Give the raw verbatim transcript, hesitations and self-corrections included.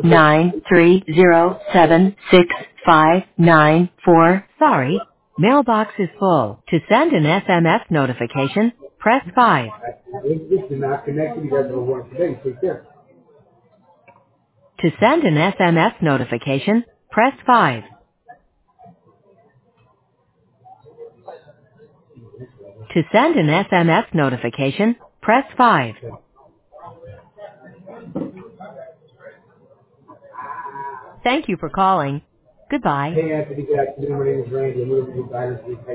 nine three zero seven six five nine four. Sorry, mailbox is full. To send an S M S notification, press five. This is not connected. You guys have a one today. Take care. To send an S M S notification, press five. To send an S M S notification, press five. Thank you for calling. Goodbye. Hey, Anthony. Good afternoon. My name is Randy. I'm with the Dynasty.